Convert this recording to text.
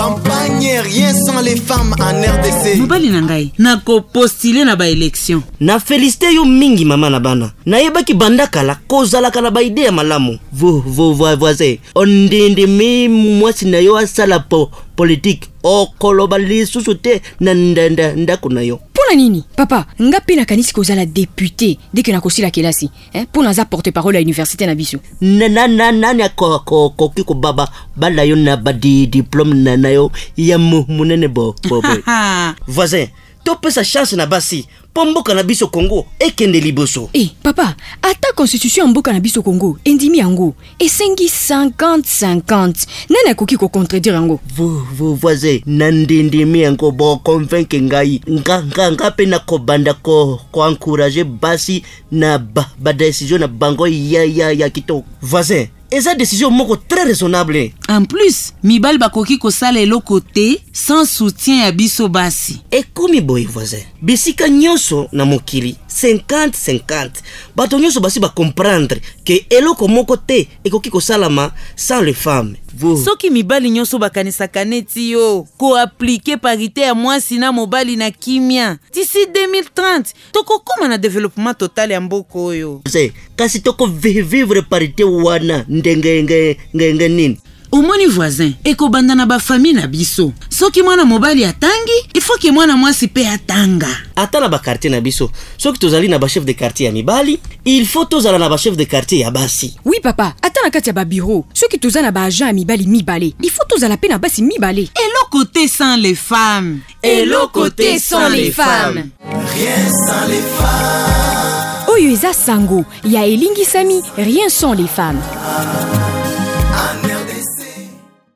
Campagne rien sans les femmes en RDC. Mobali nangai nako postuler na ba élection. Na félicité yo mingi mama na bana. Na yebaki bandakala kozalaka na ba idée malamu. Voisin. Ondende mi mwasi na yo asala politique. Kolobali susute na ndako na yo. Pona nini? Papa, ngapi na kanisi kozala député dès que na kosila kelasi, pour naza porte-parole à université na biso. Nani ko baba bala yo na ba diplôme na yo ya munene bo. Voisin, to pesa chance na basi. Pomboka na biso Congo ekende liboso. Papa, ata constitution mboka na biso Congo endimi yango esengi 50-50. Nana koki ko contredire yango. Vous voisin nandindimi yango bo convaincre ngai. Nga pe na ko banda ko encourager basi na ba décision na bango ya kito. Voisin, esa décision moko très raisonnable. En plus, mibal bakoki ko sala eloko te sans soutien ya biso basi. Ekomi boy voisin. Bisika nyonso na mokili 50-50. Bato nyonso basi ba comprendre que eloko moko te ekoki ko salama sans les femmes. Soki mibali nyonso bakanisa kaneti yo ko appliquer parité ya mwasi na mobali na kimia d'ici 2030 toko koma na développement total ya mboko oyo. Kasi toko vivre parité wana ndenge nini. Omoni voisin, eko banda na ba famille na biso. Soki mwana mobali atangi, il faut que mwana mwasi pe atanga. Ata na ba quartier na biso, soki tozali na ba chef de quartier ya mibali, il faut tozala na ba chef de quartier ya basi. Oui papa, ata na kati ya ba bureau, soki tozala na ba agent ya mibali, il faut tozala pe na basi mibali. Et le côté sans les femmes. Et le côté sans les femmes. Rien sans les femmes. Oyo eza sango, ya elingi sami, rien sans les femmes.